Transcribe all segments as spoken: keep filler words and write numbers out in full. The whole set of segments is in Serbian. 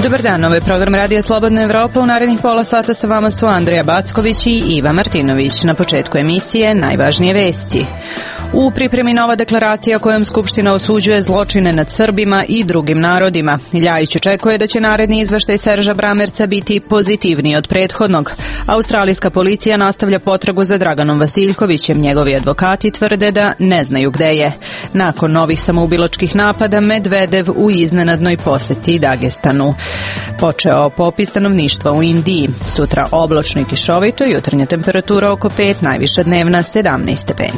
Dobar dan, ovo je program Radija Slobodna Evropa. U narednih pola sata sa vama su Andrija Backović i Iva Martinović. Na početku emisije najvažnije vesti. U pripremi nova deklaracija kojom Skupština osuđuje zločine nad Srbima i drugim narodima. Ljajić očekuje da će naredni izveštaj Serža Bramerca biti pozitivniji od prethodnog. Australijska policija nastavlja potragu za Draganom Vasiljkovićem. Njegovi advokati tvrde da ne znaju gde je. Nakon novih samoubilačkih napada, Medvedev u iznenadnoj poseti Dagestanu. Počeo popis stanovništva u Indiji. Sutra oblačno i kišovito, jutarnja temperatura oko pet, najviša dnevna sedamnaest stepeni.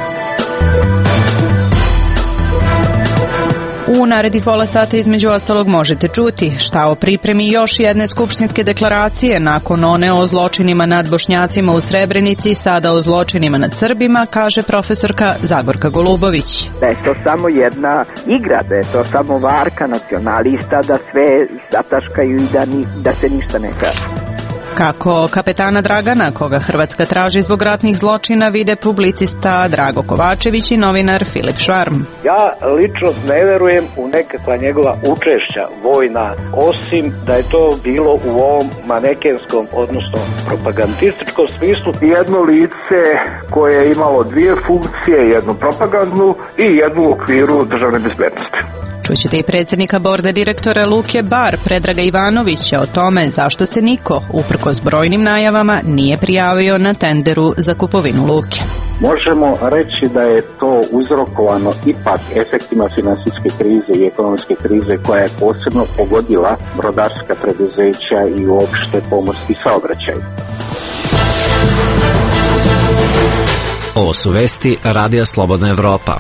U narednih pola sata između ostalog možete čuti šta o pripremi još jedne skupštinske deklaracije nakon one o zločinima nad Bošnjacima u Srebrenici, sada o zločinima nad Srbima, kaže profesorka Zagorka Golubović. Da je to samo jedna igra, da je to samo varka nacionalista, da sve zataškaju i da, ni, da se ništa ne kaže. Kako kapetana Dragana, koga Hrvatska traži zbog ratnih zločina, vide publicista Drago Kovačević i novinar Filip Švarm. Ja lično ne verujem u nekakva njegova učešća vojna, osim da je to bilo u ovom manekenskom, odnosno propagandističkom smislu. Jedno lice koje je imalo dvije funkcije, jednu propagandnu i jednu u okviru državne bezbednosti. Čućete i predsjednika borda direktora Luke Bar, Predraga Ivanovića, o tome zašto se niko, uprkos brojnim najavama, nije prijavio na tenderu za kupovinu luke. Možemo reći da je to uzrokovano ipak efektima finansijske krize i ekonomske krize koja je posebno pogodila brodarska preduzeća i uopšte pomorski saobraćaj. Ovo su vesti Radija Slobodna Evropa.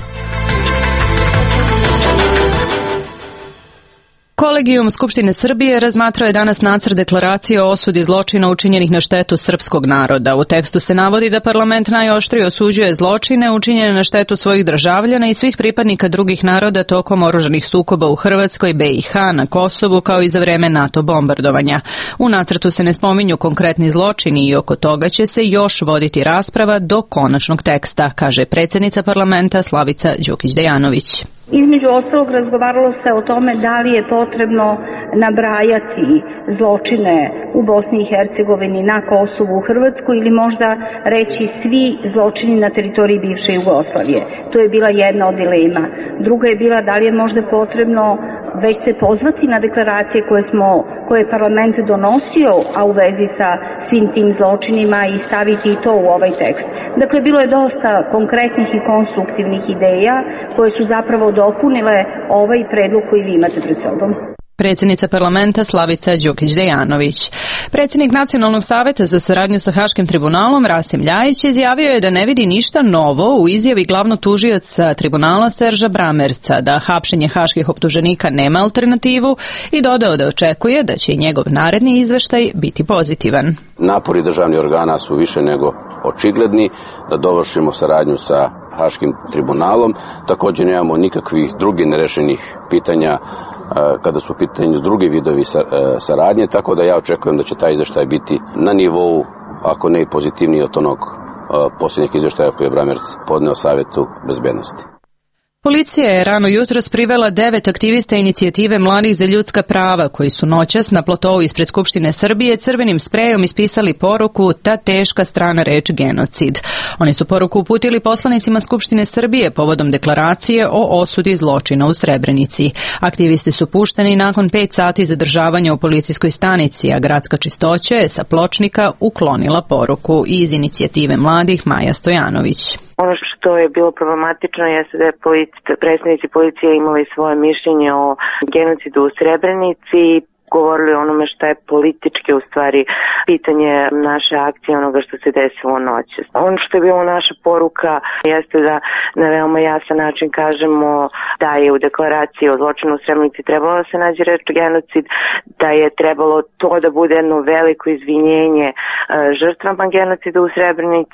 Kolegijum Skupštine Srbije razmatrao je danas nacrt deklaracije o osudi zločina učinjenih na štetu srpskog naroda. U tekstu se navodi da parlament najoštrije osuđuje zločine učinjene na štetu svojih državljana i svih pripadnika drugih naroda tokom oružanih sukoba u Hrvatskoj, B i H, na Kosovu, kao i za vreme NATO bombardovanja. U nacrtu se ne spominju konkretni zločini i oko toga će se još voditi rasprava do konačnog teksta, kaže predsjednica parlamenta Slavica Đukić-Dejanović. Između ostalog razgovaralo se o tome da li je potrebno nabrajati zločine u Bosni i Hercegovini, na Kosovu, u Hrvatskoj ili možda reći svi zločini na teritoriji bivše Jugoslavije. To je bila jedna od dilema. Druga je bila da li je možda potrebno već se pozvati na deklaracije koje smo, koje je parlament donosio, a u vezi sa svim tim zločinima i staviti i to u ovaj tekst. Dakle, bilo je dosta konkretnih i konstruktivnih ideja koje su zapravo dopunile ovaj predlog koji vi imate pred sobom. Predsjednica parlamenta Slavica Đukić-Dejanović. Predsjednik Nacionalnog saveta za saradnju sa Haškim tribunalom Rasim Ljajić izjavio je da ne vidi ništa novo u izjavi glavnog tužioca tribunala Serža Bramerca, da hapšenje haških optuženika nema alternativu i dodao da očekuje da će i njegov naredni izveštaj biti pozitivan. Napori državnih organa su više nego očigledni da dovršimo saradnju sa Haškim tribunalom. Također nemamo nikakvih drugih nerešenih pitanja kada su u pitanju drugi vidovi saradnje, tako da ja očekujem da će taj izveštaj biti na nivou, ako ne i pozitivniji od onog posljednjeg izveštaja koji je Bramerc podneo Savetu bezbednosti. Policija je rano jutros privela devet aktivista inicijative Mladih za ljudska prava koji su noćas na plotou ispred Skupštine Srbije crvenim sprejom ispisali poruku "Ta teška strana reč genocid". Oni su poruku uputili poslanicima Skupštine Srbije povodom deklaracije o osudi zločina u Srebrenici. Aktivisti su pušteni nakon pet sati zadržavanja u policijskoj stanici, a gradska čistoća je sa pločnika uklonila poruku. Iz inicijative Mladih Maja Stojanović. Ono što je bilo problematično jeste da je predstavnici policije imali svoje mišljenje o genocidu u Srebrenici, govorili o onome što je politički u stvari pitanje naše akcije, onoga što se desilo noćas. Ono što je bilo naša poruka jeste da na veoma jasan način kažemo da je u deklaraciji o zločinu u Srebrenici trebalo da se nađe reč genocid, da je trebalo to da bude jedno veliko izvinjenje žrtvama genocida u Srebrenici.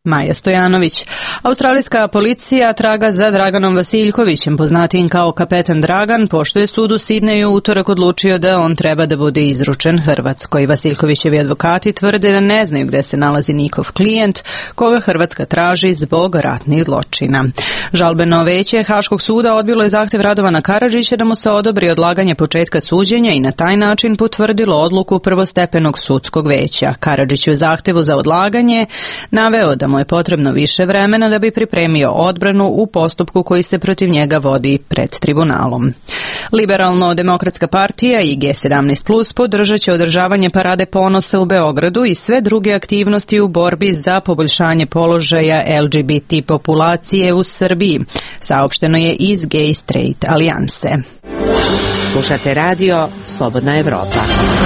Maja Stojanović. Australijska policija traga za Draganom Vasiljkovićem, poznatijim kao Kapetan Dragan, pošto je sud u Sidneju utorak odlučio da on treba da bude izručen Hrvatskoj. Vasiljkovićevi advokati tvrde da ne znaju gde se nalazi njihov klijent, koga Hrvatska traži zbog ratnih zločina. Žalbeno veće Haškog suda odbilo je zahtev Radovana Karadžića da mu se odobri odlaganje početka suđenja i na taj način potvrdilo odluku prvostepenog sudskog veća. Karadžić je u zahtevu za odlaganje naveo da mu je potrebno više vremena da bi pripremio odbranu u postupku koji se protiv njega vodi pred tribunalom. Liberalno-demokratska partija i G sedamnaest plus podržat će održavanje Parade ponosa u Beogradu i sve druge aktivnosti u borbi za poboljšanje položaja L G B T populacije u Srbiji, saopšteno je iz Gay Straight alijanse. Slušate radio Slobodna Evropa.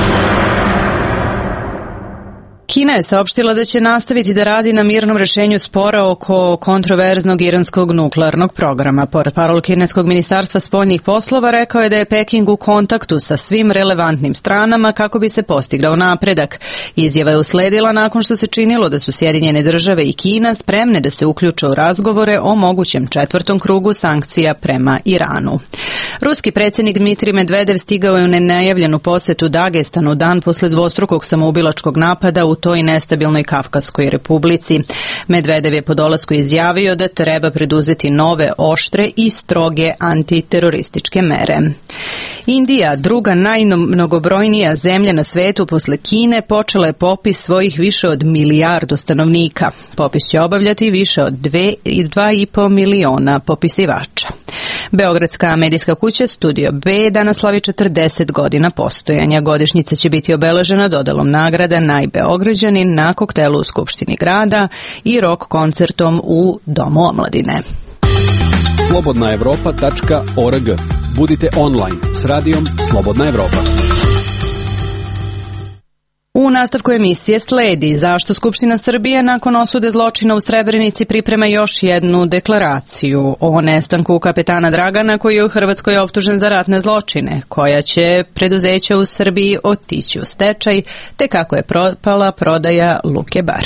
Kina je saopštila da će nastaviti da radi na mirnom rešenju spora oko kontroverznog iranskog nuklearnog programa. Portparol kineskog ministarstva spoljnih poslova rekao je da je Peking u kontaktu sa svim relevantnim stranama kako bi se postigao napredak. Izjava je usledila nakon što se činilo da su Sjedinjene države i Kina spremne da se uključe u razgovore o mogućem četvrtom krugu sankcija prema Iranu. Ruski predsjednik Dmitrij Medvedev stigao je u nenajavljenu posetu Dagestanu dan posle dvostrukog samoubilačkog napada u toj nestabilnoj Kafkaskoj republici. Medvedev je po dolasku izjavio da treba preduzeti nove oštre i stroge antiterorističke mere. Indija, druga najmnogobrojnija zemlja na svetu posle Kine, počela je popis svojih više od milijardu stanovnika. Popis će obavljati više od dva i po miliona popisivača. Beogradska medijska kuća Studio B danas slavi četrdeset godina postojanja. Godišnjica će biti obeležena dodelom nagrada Najbeograđanin na koktelu u Skupštini grada i rock koncertom u Domu omladine. slobodna evropa tačka org. Budite online s radijom Slobodna Evropa. U nastavku emisije sledi zašto Skupština Srbije nakon osude zločina u Srebrenici priprema još jednu deklaraciju o nestanku kapetana Dragana koji je u Hrvatskoj optužen za ratne zločine, koja će preduzeća u Srbiji otići u stečaj, te kako je propala prodaja Luke Bar.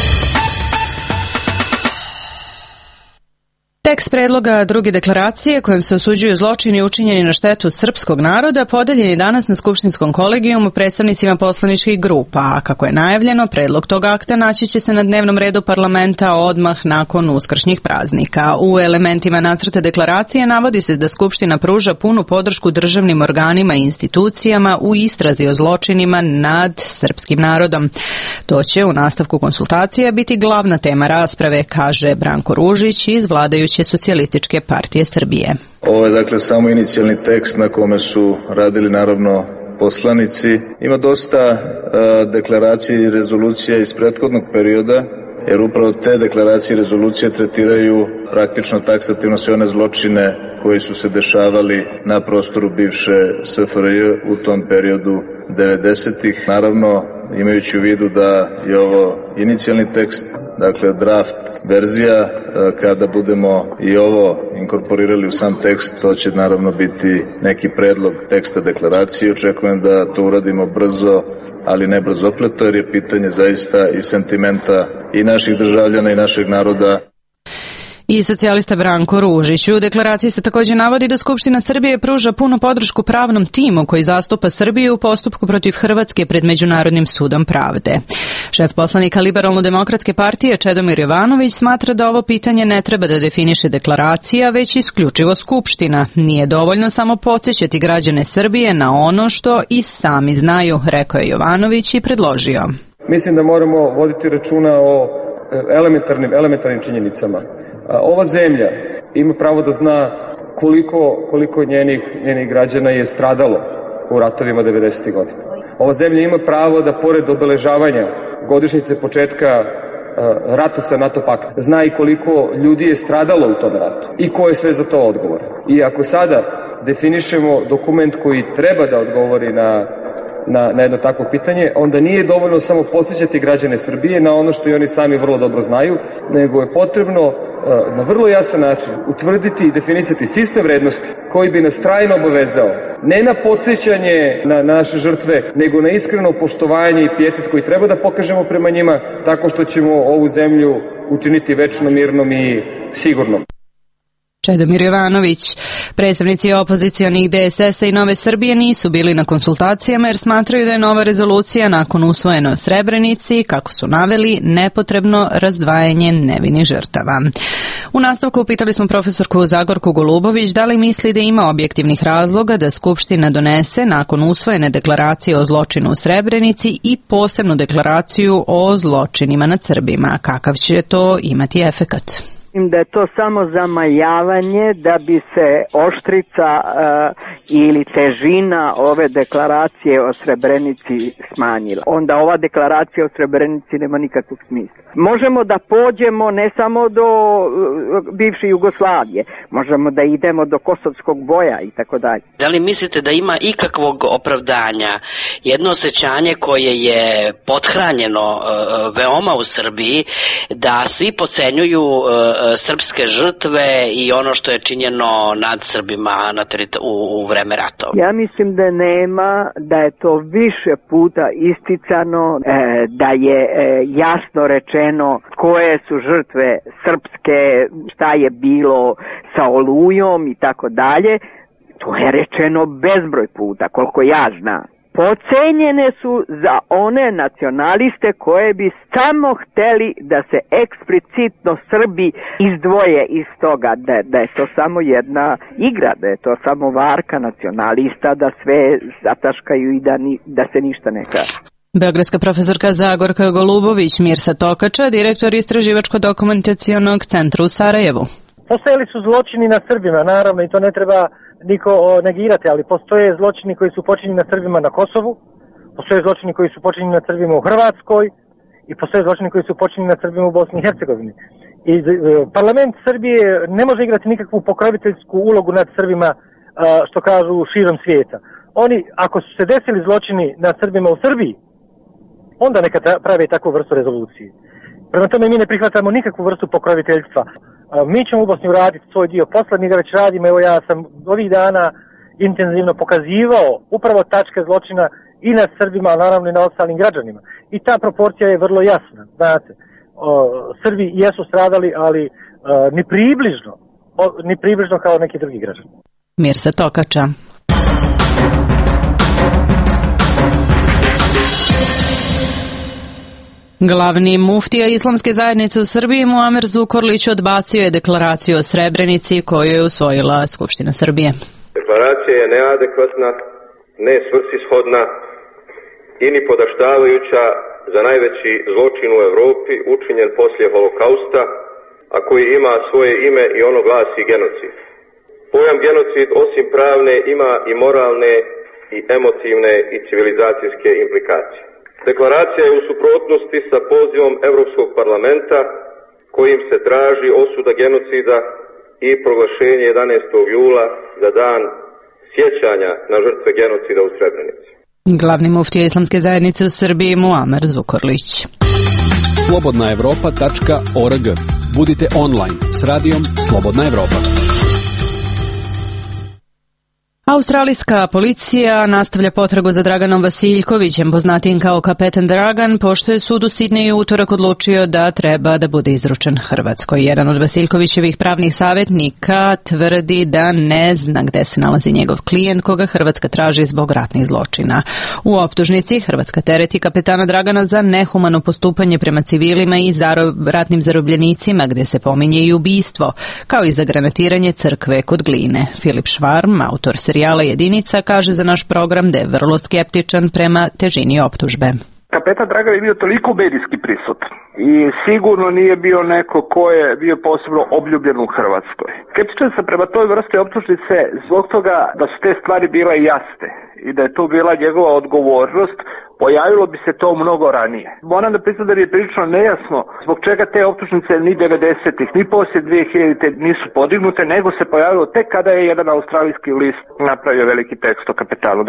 Tekst predloga druge deklaracije kojim se osuđuju zločini učinjeni na štetu srpskog naroda podeljen je danas na Skupštinskom kolegijumu predstavnicima poslaničkih grupa, a kako je najavljeno, predlog tog akta naći će se na dnevnom redu parlamenta odmah nakon uskršnjih praznika. U elementima nacrta deklaracije navodi se da Skupština pruža punu podršku državnim organima i institucijama u istrazi o zločinima nad srpskim narodom. To će u nastavku konsultacija biti glavna tema rasprave, kaže Branko Ružić iz vladajuće Socijalističke partije Srbije. Ovo je dakle samo inicijalni tekst na kome su radili naravno poslanici. Ima dosta uh, deklaracija i rezolucija iz prethodnog perioda, jer upravo te deklaracije i rezolucije tretiraju praktično taksativno sve one zločine koji su se dešavali na prostoru bivše S F R J u tom periodu devedesetih. Naravno, imajući u vidu da je ovo inicijalni tekst, dakle draft verzija, kada budemo i ovo inkorporirali u sam tekst, to će naravno biti neki predlog teksta deklaracije. Očekujem da to uradimo brzo, ali ne brzopleto, jer je pitanje zaista i sentimenta i naših državljana i našeg naroda. I socijalista Branko Ružić. U deklaraciji se također navodi da Skupština Srbije pruža punu podršku pravnom timu koji zastupa Srbiju u postupku protiv Hrvatske pred Međunarodnim sudom pravde. Šef poslanika Liberalno-demokratske partije Čedomir Jovanović smatra da ovo pitanje ne treba da definiše deklaracija, već isključivo Skupština. Nije dovoljno samo podsjećati građane Srbije na ono što i sami znaju, rekao je Jovanović i predložio. Mislim da moramo voditi računa o elementarnim, elementarnim činjenicama. Ova zemlja ima pravo da zna koliko, koliko njenih, njenih građana je stradalo u ratovima devedesetih godina. Ova zemlja ima pravo da pored obeležavanja godišnjice početka uh, rata sa NATO paktom zna i koliko ljudi je stradalo u tom ratu i ko je sve za to odgovoran. I ako sada definišemo dokument koji treba da odgovori na Na, na jedno takvo pitanje, onda nije dovoljno samo podsjećati građane Srbije na ono što i oni sami vrlo dobro znaju, nego je potrebno uh, na vrlo jasan način utvrditi i definisati sistem vrednosti koji bi nas trajno obavezao ne na podsjećanje na naše žrtve, nego na iskreno poštovanje i pijetet koji treba da pokažemo prema njima tako što ćemo ovu zemlju učiniti večno mirnom i sigurnom. Čedomir Jovanović. Predstavnici opozicionih D S S-a i Nove Srbije nisu bili na konsultacijama jer smatraju da je nova rezolucija nakon usvojena o Srebrenici, kako su naveli, nepotrebno razdvajanje nevinih žrtava. U nastavku upitali smo profesorku Zagorku Golubović da li misli da ima objektivnih razloga da Skupština donese nakon usvojene deklaracije o zločinu u Srebrenici i posebnu deklaraciju o zločinima nad Srbima. Kakav će to imati efekat? Mislim da je to samo zamajavanje da bi se oštrica uh, ili težina ove deklaracije o Srebrenici smanjila. Onda ova deklaracija o Srebrenici nema nikakvog smisla. Možemo da pođemo ne samo do uh, bivše Jugoslavije, možemo da idemo do kosovskog boja i tako dalje. Da li mislite da ima ikakvog opravdanja jedno osjećanje koje je pothranjeno uh, veoma u Srbiji, da svi podcenjuju uh, srpske žrtve i ono što je činjeno nad Srbima na terito- u, u vreme ratova? Ja mislim da nema, da je to više puta isticano, e, da je e, jasno rečeno koje su žrtve srpske, šta je bilo sa Olujom i tako dalje. To je rečeno bezbroj puta, koliko ja znam. Pocenjene su za one nacionaliste koje bi samo hteli da se eksplicitno Srbi izdvoje iz toga, da, da je to samo jedna igra, da je to samo varka nacionalista, da sve zataškaju i da, ni, da se ništa ne kaže. Beogradska profesorka Zagorka Golubović, Mirsa Tokača, direktor Istraživačko-dokumentacionog centra u Sarajevu. Postojali su zločini na Srbima, naravno, i to ne treba niko negirati, ali postoje zločini koji su počinjeni na Srbima na Kosovu, postoje zločini koji su počinjeni na Srbima u Hrvatskoj i postoje zločini koji su počinjeni na Srbima u Bosni i Hercegovini. I parlament Srbije ne može igrati nikakvu pokroviteljsku ulogu nad Srbima, što kažu, širom svijeta. Oni, ako su se desili zločini nad Srbima u Srbiji, onda neka prave takvu vrstu rezolucije. Prema tome mi ne prihvatamo nikakvu vrstu pokroviteljstva. Mi ćemo u Bosni uraditi svoj dio posla, mi ga već radimo, evo ja sam ovih dana intenzivno pokazivao upravo tačke zločina i nad Srbima, ali naravno i na ostalim građanima. I ta proporcija je vrlo jasna, znate. O, Srbi jesu stradali, ali o, ni približno, o, ni približno kao neki drugi građani. Mirsa Tokača. Glavni muftija Islamske zajednice u Srbiji Muamer Zukorlić odbacio je deklaraciju o Srebrenici koju je usvojila Skupština Srbije. Deklaracija je neadekvatna, nesvrsishodna i ni podaštavajuća za najveći zločin u Evropi učinjen poslije holokausta, a koji ima svoje ime i ono glasi genocid. Pojam genocid osim pravne ima i moralne i emotivne i civilizacijske implikacije. Deklaracija je u suprotnosti sa pozivom Europskog parlamenta kojim se traži osuda genocida i proglašenje jedanaestog jula za dan sjećanja na žrtve genocida u Srebrenici. Glavni muftija Islamske zajednice u Srbiji Muamer Zukorlić. slobodna evropa tačka org. Budite online s radijom Slobodna Evropa. Australijska policija nastavlja potragu za Draganom Vasiljkovićem, poznatijim kao Kapetan Dragan, pošto je sud u Sidneju utorak odlučio da treba da bude izručen Hrvatskoj. Jedan od Vasiljkovićevih pravnih savjetnika tvrdi da ne zna gde se nalazi njegov klijent, koga Hrvatska traži zbog ratnih zločina. U optužnici Hrvatska tereti kapetana Dragana za nehumano postupanje prema civilima i zaro, ratnim zarobljenicima, gde se pominje i ubistvo, kao i za granatiranje crkve kod Gline. Filip Švarm, autor serijala Jedinica, kaže za naš program da je vrlo skeptičan prema težini optužbe. Kapetan Dragan je bio toliko medijski prisutan i sigurno nije bio neko ko je bio posebno obljubljen u Hrvatskoj. Skeptičan sam prema toj vrsti optužnice zbog toga da su te stvari bile jasne i da je to bila njegova odgovornost, pojavilo bi se to mnogo ranije. Moram da priznam da mi je prilično nejasno zbog čega te optužnice ni devedesetih, ni poslije dve hiljadite nisu podignute, nego se pojavilo tek kada je jedan australijski list napravio veliki tekst o kapetanu Draganu.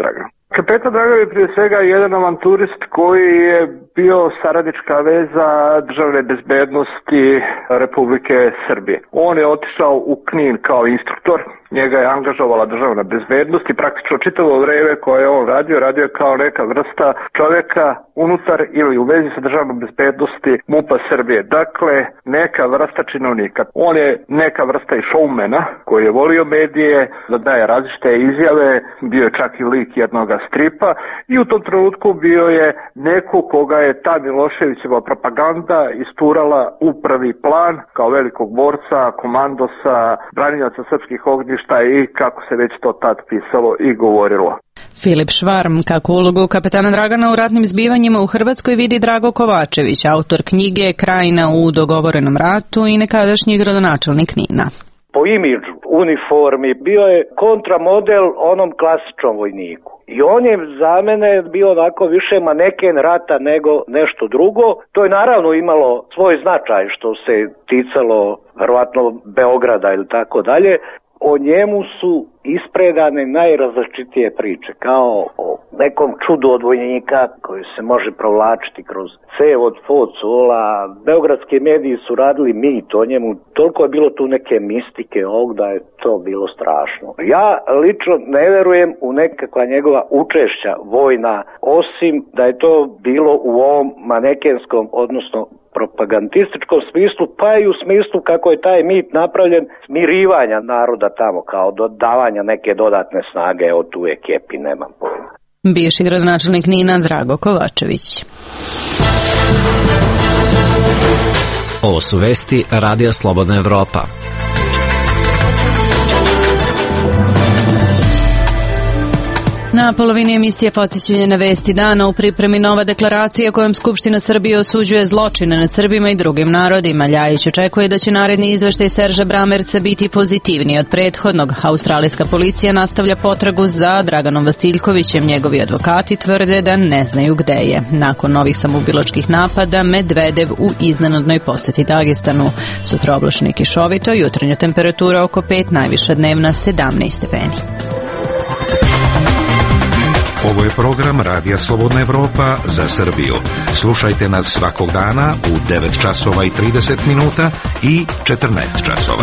Kapetan Dragan je prije svega jedan avanturist koji je bio saradnička veza državne bezbednosti Republike Srbije. On je otišao u Knin kao instruktor, njega je angažovala državna bezbednost i praktično čitavo vreme koje je on radio, radio je kao neka vrsta čovjeka unutar ili u vezi sa državnom bezbednosti MUP-a Srbije. Dakle, neka vrsta činovnika. On je neka vrsta i šoumena koji je volio medije, da daje različite izjave, bio je čak i lik jednoga stripa i u tom trenutku bio je neko koga je ta Miloševićeva propaganda isturala u prvi plan kao velikog borca, komandosa, braniljaca srpskih ognjišta i kako se već to tad pisalo i govorilo. Filip Švarm, kako ulogu kapetana Dragana u ratnim zbivanjima u Hrvatskoj vidi Drago Kovačević, autor knjige Krajina u dogovorenom ratu i nekadašnji gradonačelnik Knina. Po imidžu, uniformi, bio je kontramodel onom klasičnom vojniku. I on je za mene bio onako više maneken rata nego nešto drugo. To je naravno imalo svoj značaj što se ticalo verovatno Beograda ili tako dalje. O njemu su ispredane najrazličitije priče, kao o nekom čudu od vojnika koji se može provlačiti kroz cev od Focola. Beogradski mediji su radili mit o njemu, toliko je bilo tu neke mistike ovog da je to bilo strašno. Ja lično ne verujem u nekakva njegova učešća vojna, osim da je to bilo u ovom manekenskom, odnosno propagandističkom smislu, pa i u smislu kako je taj mit napravljen smirivanja naroda tamo, kao dodavanja neke dodatne snage, evo tu je kepi, nemam pojma. Bivši gradonačelnik Knina Drago Kovačević. Ovo su vesti Radija Slobodna Evropa. Na polovini emisije podsjećanje na vesti dana, u pripremi nova deklaracija kojom Skupština Srbije osuđuje zločine nad Srbima i drugim narodima. Ljajić očekuje da će naredni izveštaj Serža Bramerca biti pozitivniji od prethodnog. Australijska policija nastavlja potragu za Draganom Vasiljkovićem. Njegovi advokati tvrde da ne znaju gde je. Nakon novih samoubilačkih napada, Medvedev u iznenadnoj poseti Dagestanu. Sutra oblačno i kišovito, jutarnja temperatura oko pet, najviša dnevna sedamnaest stepeni. Ovo je program Radija Slobodna Evropa za Srbiju. Slušajte nas svakog dana u devet časova i trideset minuta i četrnaest časova.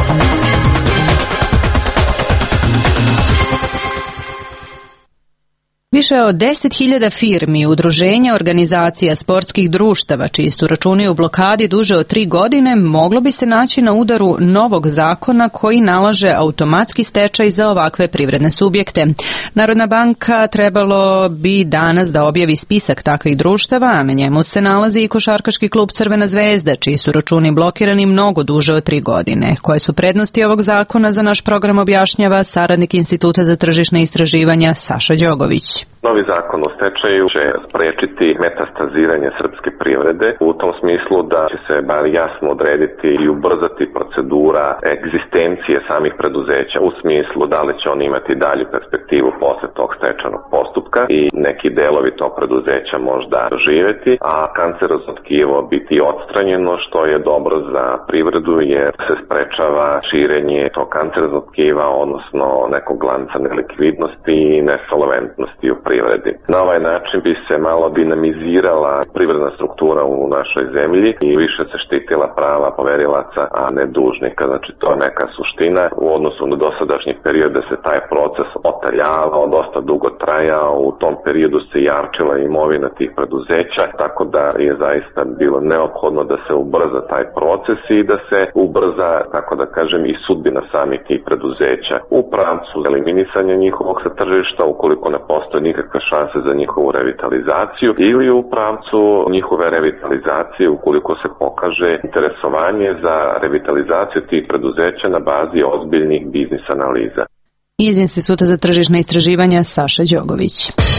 Više od deset hiljada firmi, udruženja, organizacija, sportskih društava, čiji su računi u blokadi duže od tri godine, moglo bi se naći na udaru novog zakona koji nalaže automatski stečaj za ovakve privredne subjekte. Narodna banka trebalo bi danas da objavi spisak takvih društava, a na njemu se nalazi i košarkaški klub Crvena zvezda, čiji su računi blokirani mnogo duže od tri godine. Koje su prednosti ovog zakona za naš program objašnjava saradnik Instituta za tržišna istraživanja Saša Đogović. Novi zakon o stečaju će sprečiti metastaziranje srpske privrede u tom smislu da će se bar jasno odrediti i ubrzati procedura egzistencije samih preduzeća u smislu da li će oni imati dalju perspektivu posle tog stečajnog postupka i neki delovi tog preduzeća možda živeti, a kancerozno tkivo biti odstranjeno, što je dobro za privredu jer se sprečava širenje tog kanceroznog tkiva, odnosno nekog lanca nelikvidnosti i nesolventnosti u privredi. Na ovaj način bi se malo dinamizirala privredna struktura u našoj zemlji i više se štitila prava poverilaca, a ne dužnika. Znači to je neka suština u odnosu na dosadašnji period da se taj proces otaljavao, dosta dugo trajao, u tom periodu se jarčila imovina tih preduzeća, tako da je zaista bilo neophodno da se ubrza taj proces i da se ubrza, tako da kažem, i sudbina samih tih preduzeća u pravcu eliminisanja njihovog sa tržišta ukoliko ne postoje nikakve šanse za njihovu revitalizaciju ili u pravcu njihove revitalizacije ukoliko se pokaže interesovanje za revitalizaciju tih preduzeća na bazi ozbiljnih biznis analiza. Iz Instituta za tržišna istraživanja Saša Đogović.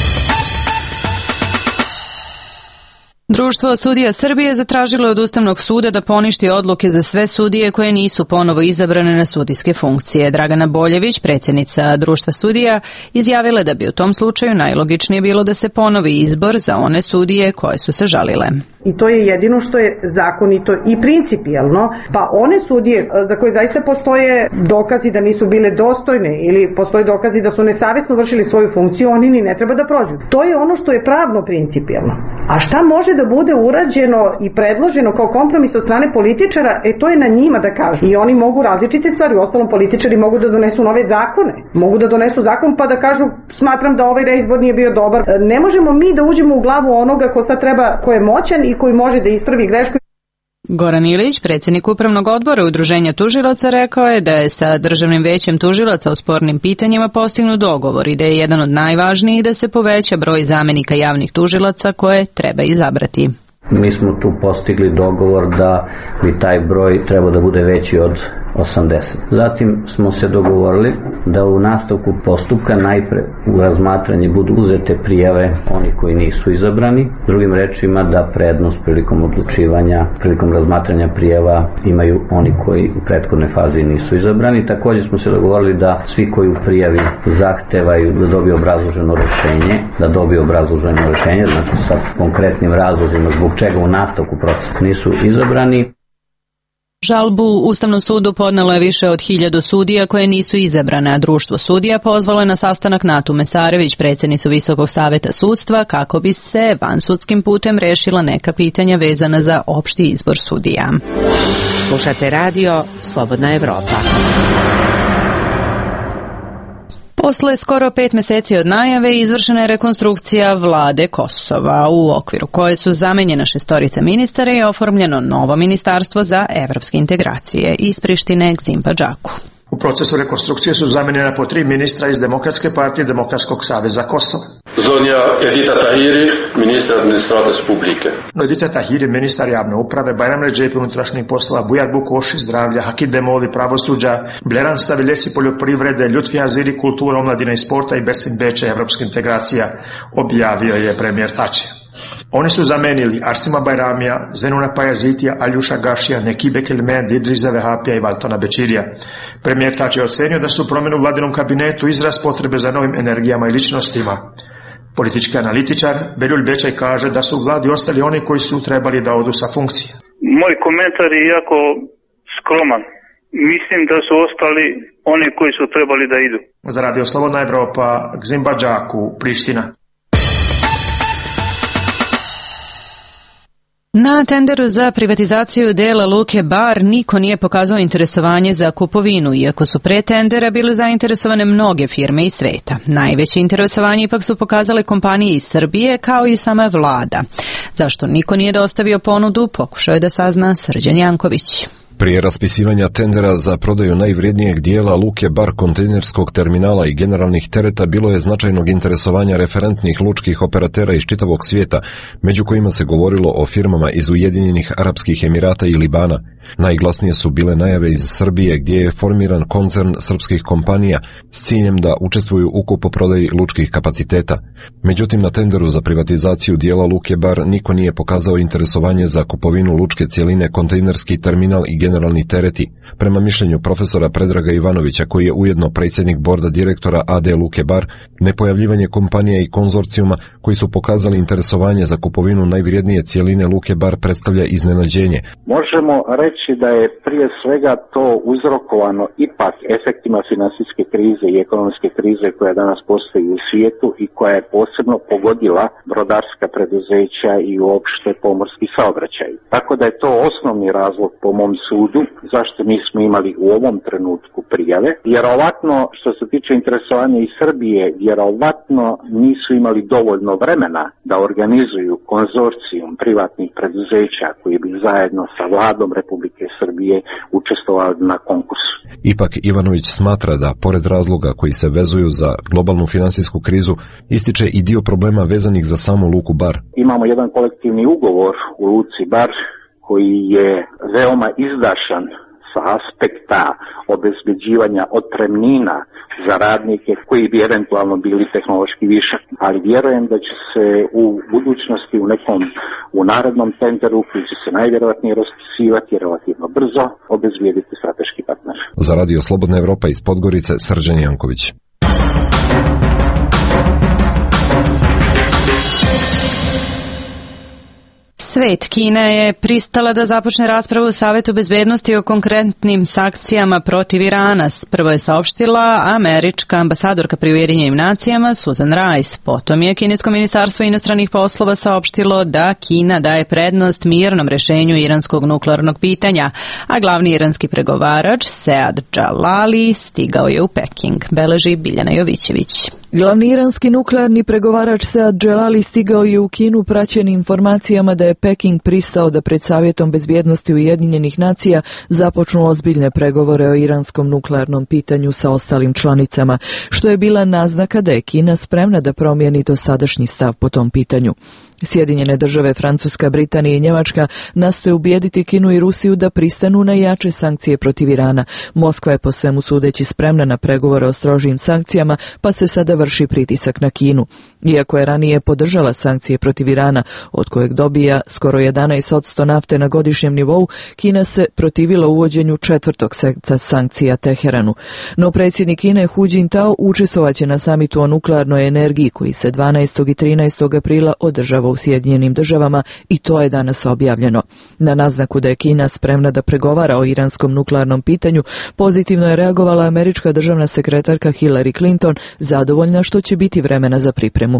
Društvo sudija Srbije zatražilo je od Ustavnog suda da poništi odluke za sve sudije koje nisu ponovo izabrane na sudijske funkcije. Dragana Boljević, predsjednica Društva sudija, izjavila da bi u tom slučaju najlogičnije bilo da se ponovi izbor za one sudije koje su se žalile. I to je jedino što je zakonito i principijelno, pa one sudije za koje zaista postoje dokazi da nisu bile dostojne ili postoje dokazi da su nesavesno vršili svoju funkciju, oni ni ne treba da prođu. To je ono što je pravno principijelno. A šta može da bude urađeno i predloženo kao kompromis od strane političara, e to je na njima da kažu. I oni mogu različite stvari, uostalom političari mogu da donesu nove zakone, mogu da donesu zakon pa da kažu smatram da ovaj reizbor nije bio dobar. Ne možemo mi da uđemo u glavu onoga ko sad treba, ko je moćan i koji može da ispravi grešku. Goran Ilić, predsjednik Upravnog odbora Udruženja tužilaca, rekao je da je sa Državnim većem tužilaca o spornim pitanjima postignut dogovor i da je jedan od najvažnijih da se poveća broj zamenika javnih tužilaca koje treba izabrati. Mi smo tu postigli dogovor da bi taj broj trebao da bude veći od osamdeset. Zatim smo se dogovorili da u nastavku postupka najpre u razmatranje budu uzete prijave oni koji nisu izabrani. Drugim rečima da prednost prilikom odlučivanja, prilikom razmatranja prijava imaju oni koji u prethodnoj fazi nisu izabrani. Također smo se dogovorili da svi koji u prijavi zahtevaju da dobiju obrazloženo rješenje, da dobiju obrazloženo rješenje, znači sa konkretnim razlozima zbog čega u nastavku procesa nisu izabrani. Žalbu Ustavnom sudu podnelo je više od hiljadu sudija koje nisu izabrane, a društvo sudija pozvalo je na sastanak Natu Mesarević, predsjednicu Visokog saveta sudstva, kako bi se vansudskim putem rešila neka pitanja vezana za opšti izbor sudija. Slušate radio Slobodna Evropa. Posle skoro pet meseci od najave izvršena je rekonstrukcija vlade Kosova, u okviru koje su zamenjena šestorica ministara i oformljeno novo ministarstvo za evropske integracije. Iz Prištine Gzim Badžaku. U procesu rekonstrukcije su zamenjena po tri ministra iz Demokratske partije Demokratskog saveza Kosova. Zonja Edita Tahiri, ministar administracije publike. Edita Tahiri, ministar javne uprave, Bajram Redžepi, unutrašnjih poslova, Bujar Bukoši, zdravlja, Hakid Demoli, pravosuđa, Bleran Staviljeci, poljoprivrede, Ljutfi Aziri, kultura, omladina i sporta i Besim Beče, evropska integracija, objavio je premijer Tači. Oni su zamenili Arsima Bajramija, Zenuna Pajazitija, Aljuša Gašija, Nekibe Kelmed, Idriza Vehapija i Valtona Bećirija. Premijer Tači je ocenio da su promjene u vladinom kabinetu izraz potrebe za novim energijama i ličnostima. Politički analitičar Beljulj Bećaj kaže da su u vladi ostali oni koji su trebali da odu sa funkcije. Moj komentar je jako skroman. Mislim da su ostali oni koji su trebali da idu. Za Radio Slobodna Evropa, Gzim Badžaku, Priština. Na tenderu za privatizaciju dela Luke Bar niko nije pokazao interesovanje za kupovinu, iako su pre tendera bile zainteresovane mnoge firme iz sveta. Najveće interesovanje ipak su pokazale kompanije iz Srbije, kao i sama vlada. Zašto niko nije dostavio ponudu, pokušao je da sazna Srđan Janković. Prije raspisivanja tendera za prodaju najvrijednijeg dijela Luke Bar kontejnerskog terminala i generalnih tereta bilo je značajnog interesovanja referentnih lučkih operatera iz čitavog svijeta, među kojima se govorilo o firmama iz Ujedinjenih Arapskih Emirata i Libana. Najglasnije su bile najave iz Srbije, gdje je formiran koncern srpskih kompanija s ciljem da učestvuju u kupoprodaji lučkih kapaciteta. Međutim, na tenderu za privatizaciju dijela Luke Bar niko nije pokazao interesovanje za kupovinu lučke cjeline kontejnerski terminal i generalni tereti. Prema mišljenju profesora Predraga Ivanovića, koji je ujedno predsjednik borda direktora A D Luke Bar, nepojavljivanje kompanija i konzorcijuma koji su pokazali interesovanje za kupovinu najvrijednije cjeline Luke Bar predstavlja iznenađenje. Možemo reći da je prije svega to uzrokovano ipak efektima financijske krize i ekonomske krize koja danas postoji u svijetu i koja je posebno pogodila brodarska preduzeća i uopšte pomorski saobraćaj. Tako da je to osnovni razlog po mom sudu zašto nismo imali u ovom trenutku prijave. Vjerovatno što se tiče interesovanja iz Srbije, vjerovatno nisu imali dovoljno vremena da organizuju konzorcijum privatnih preduzeća koji bi zajedno sa vladom Republike Srbije učestvovali na konkursu. Ipak Ivanović smatra da, pored razloga koji se vezuju za globalnu finansijsku krizu, ističe i dio problema vezanih za samu Luku Bar. Imamo jedan kolektivni ugovor u Luci Bar koji je veoma izdašan sa aspekta obezbeđivanja otpremnina za radnike koji bi eventualno bili tehnološki višak. Ali vjerujem da će se u budućnosti u nekom u narednom tenderu koji će se najvjerojatnije raspisivati relativno brzo obezbijediti strateški partner. Za Radio Slobodna Evropa iz Podgorice, Srđan Janković. Svet. Kina je pristala da započne raspravu u Savetu bezbednosti o konkretnim sankcijama protiv Irana. Prvo je saopštila američka ambasadorka pri Ujedinjenim nacijama Susan Rice. Potom je kinesko ministarstvo inostranih poslova saopštilo da Kina daje prednost mirnom rešenju iranskog nuklearnog pitanja, a glavni iranski pregovarač Sead Jalali stigao je u Peking, beleži Biljana Jovićević. Glavni iranski nuklearni pregovarač Sead Jalali stigao je u Kinu praćen informacijama da je Peking pristao da pred Savjetom bezbjednosti Ujedinjenih nacija započnu ozbiljne pregovore o iranskom nuklearnom pitanju sa ostalim članicama, što je bila naznaka da je Kina spremna da promijeni dosadašnji stav po tom pitanju. Sjedinjene države, Francuska, Britanija i Njemačka nastoje ubijediti Kinu i Rusiju da pristanu na jače sankcije protiv Irana. Moskva je po svemu sudeći spremna na pregovore o strožijim sankcijama, pa se sada vrši pritisak na Kinu. Iako je ranije podržala sankcije protiv Irana, od kojeg dobija skoro jedanaest posto nafte na godišnjem nivou, Kina se protivila uvođenju četvrtog seta sankcija Teheranu. No predsjednik Kine Hu Jintao učestvovaće na samitu o nuklearnoj energiji koji se dvanaestog i trinaestog aprila održava u Sjedinjenim državama i to je danas objavljeno. Na naznaku da je Kina spremna da pregovara o iranskom nuklearnom pitanju, pozitivno je reagovala američka državna sekretarka Hillary Clinton, zadovoljna što će biti vremena za pripremu.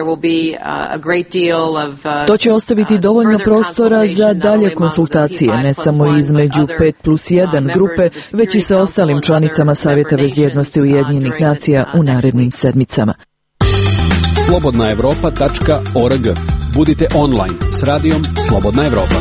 To će ostaviti dovoljno prostora za dalje konsultacije, ne samo između pet plus jedan grupe, već i sa ostalim članicama Savjeta bezbjednosti Ujedinjenih nacija u narednim sedmicama. slobodna evropa tačka org. Budite online s radijom Slobodna Evropa.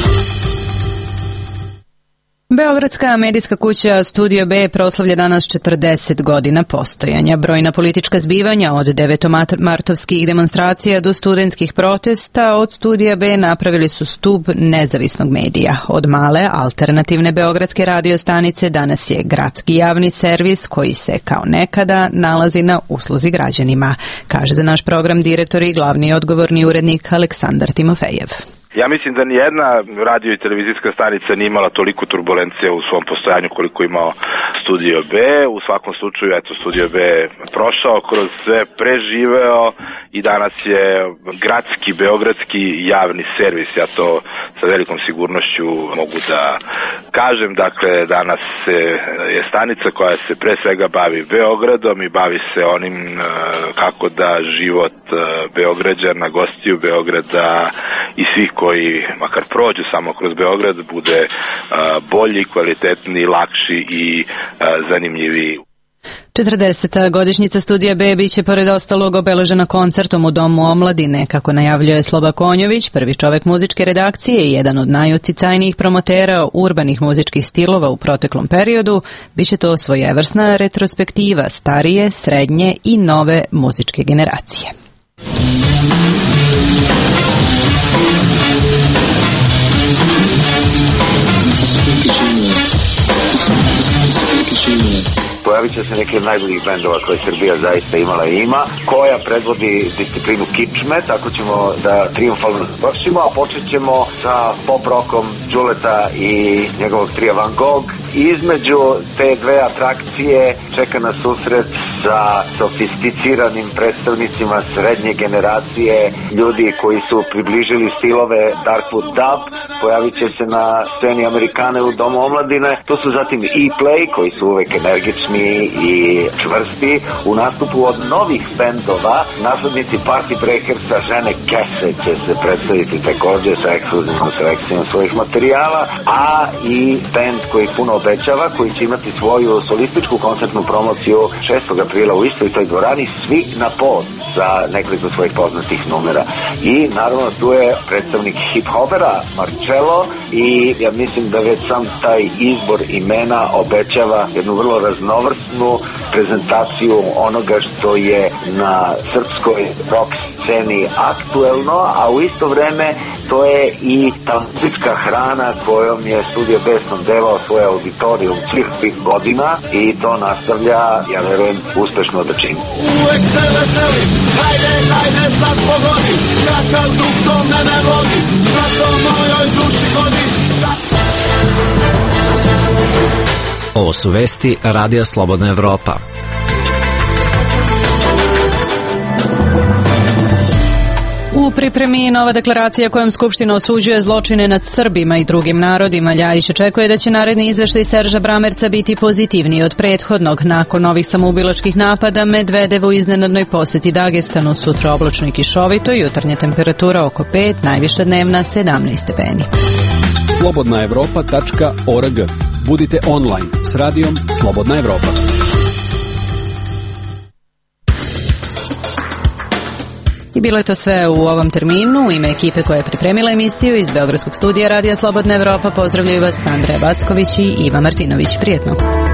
Beogradska medijska kuća Studio B proslavlja danas četrdeset godina postojanja. Brojna politička zbivanja od devetomartovskih demonstracija do studentskih protesta od Studija B napravili su stub nezavisnog medija. Od male alternativne beogradske radiostanice danas je gradski javni servis koji se kao nekada nalazi na usluzi građanima, kaže za naš program direktor i glavni odgovorni urednik Aleksandar Timofejev. Ja mislim da nijedna radio i televizijska stanica nije imala toliko turbulencije u svom postojanju koliko imao Studio B. U svakom slučaju, eto, Studio B je prošao kroz sve, preživeo i danas je gradski, beogradski javni servis. Ja to sa velikom sigurnošću mogu da kažem. Dakle, danas je stanica koja se pre svega bavi Beogradom i bavi se onim kako da život Beograđana, gostiju Beograda i svih koji makar prođu samo kroz Beograd bude bolji, kvalitetniji, lakši i zanimljiviji. četrdeseta godišnjica Studija B biće pored ostalog obeležena koncertom u Domu omladine, kako najavljuje Sloba Konjović, prvi čovek muzičke redakcije i jedan od najuticajnijih promotera urbanih muzičkih stilova u proteklom periodu. Biće to svojevrsna retrospektiva starije, srednje i nove muzičke generacije. Pojavit će se neki od najboljih bendova koje Srbija zaista imala i ima, koja predvodi disciplinu kičme, tako ćemo da triumfalno završimo, a počet ćemo sa pop rockom Đuleta i njegovog trija Van Gogh. Između te dve atrakcije čeka nas susret sa sofisticiranim predstavnicima srednje generacije, ljudi koji su približili stilove Darkwood Dub. Pojavit će se na sceni Amerikane u Domu omladine. To su zatim E-Play, koji su uvek energični i čvrsti. U nastupu od novih bendova, naslednici Party Breakersa, Žene Kese će se predstaviti takođe sa ekskluzivnom selekcijom svojih materijala, a i bend koji puno obećava, koji će imati svoju solističku koncertnu promociju šestog aprila u istoj toj dvorani, svi na pod sa nekoliko svojih poznatih numera. I naravno tu je predstavnik hip-hopera Marcello i ja mislim da već sam taj izbor imena obećava jednu vrlo raznovrsnu prezentaciju onoga što je na srpskoj rock sceni aktuelno, a u isto vreme to je i ta muzička hrana kojom je Studio B snabdevao svoj auditorijum svih tih godina i to nastavlja, ja verujem, uspešno da čini. Uvek se veseli, hajde, hajde, sad pogodi, kakav duh to mene vodi, zato mojoj duši godi. Ovo su vesti Radija Slobodna Evropa. U U pripremi nova deklaracija kojom Skupština osuđuje zločine nad Srbima i drugim narodima. Ljajić očekuje da će naredni izveštaj Serža Bramerca biti pozitivniji od prethodnog. Nakon novih samoubilačkih napada Medvedev u iznenadnoj poseti Dagestanu, sutra oblačno i kišovito, jutarnja temperatura oko pet, najviša dnevna sedamnaest stepeni. slobodna evropa tačka org. Budite online s radijom Slobodna Evropa. I bilo je to sve u ovom terminu. U ime ekipe koja je pripremila emisiju iz Beogradskog studija Radija Slobodna Evropa pozdravljaju vas Andreja Backović i Iva Martinović. Prijetno.